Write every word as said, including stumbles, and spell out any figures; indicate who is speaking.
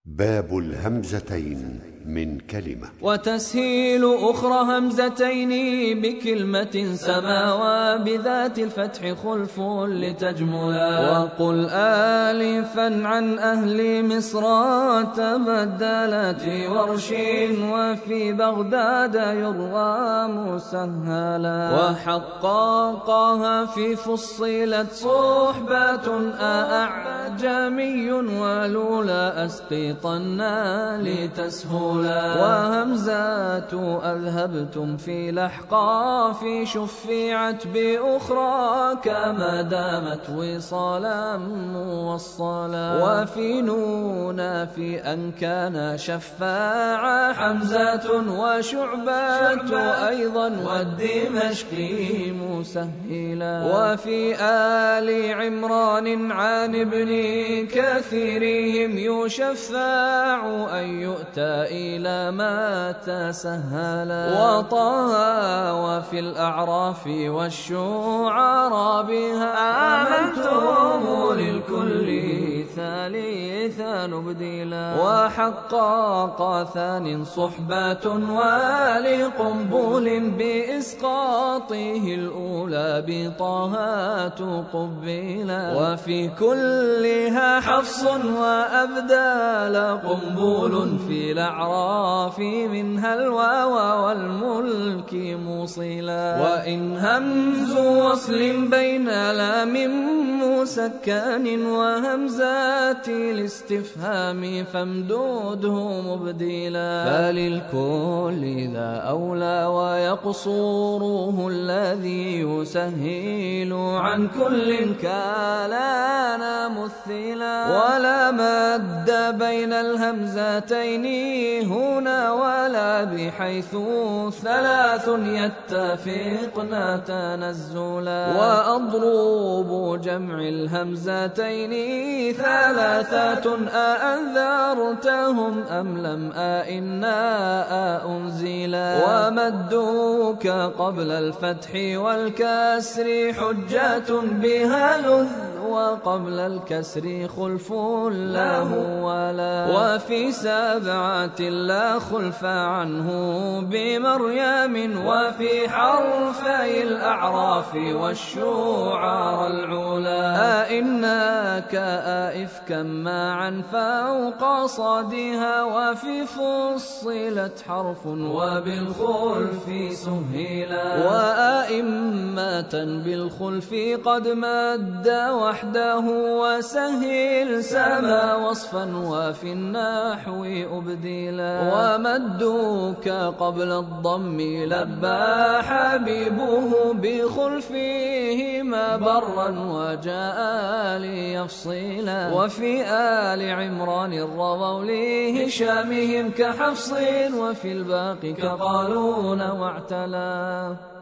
Speaker 1: باب الهمزتين من كلمة.
Speaker 2: وتسهيل أخرى همزتين بكلمة سماوى بذات الفتح خلف لتجملا. وقل آلفا عن أهل مصر تبدلت في ورش وفي بغداد يروى مسهلا. وحققها في فصلت صحبة أعجمي ولولا أسقطنا لتسهلا. وهمزات أذهبتم في الأحقاف شفعت بأخرى كما دامت وصالا موصلا. وفي نون في أن كان شفاعا حمزة وشعبة أيضا والدمشقي مسهلا. وفي آل عمران عن ابن كثيرهم يشفع أن يؤتى إلى ما تسهلا. وطه وفي الأعراف والشعراء بها آمنتم للكل ثالثا نبدلا. وحقق ثان صحبة ولقنبل بإسقاطه الأولى بطه تقبلا. وفي كلها حفص وأبدال قنبل في الأعراف منها الواو والملك موصلا. وإن همز وصل بين لام مسكن وهمزات الاستفهام فامدوده مبدلا. فللكل ذا أولى ويقصوره الذي يسهل عن كل كالانا مثلا. ولا مد بين الهمزتين هنا ولا بحيث ثلاث يتفقن تنزلا. وأضرب جمع الهمزتين ثلاثة أأنذرتهم أم لم أئنا أنزلا. ومدوك قبل الفتح والكسر حجة بها لذ وقبل الكسر خلف له ولا. وفي سبعة لا خلف عنه بمريم وفي حرفي الأعراف والشعراء العلا. أئناك أئفكا معا فوق صادها وفي فصلت حرف وبالخلف سهلا. وأئمة بالخلف قد مد وحده وسهل سما وصفا وفي النحو أبدلا. ومدوك قبل الضم لبى حبيبه بخلفهما برا وجاء ليفصلا. وفي آل عمران الرضوا لهشامهم كحفص وفي الباقي كقالون واعتلا.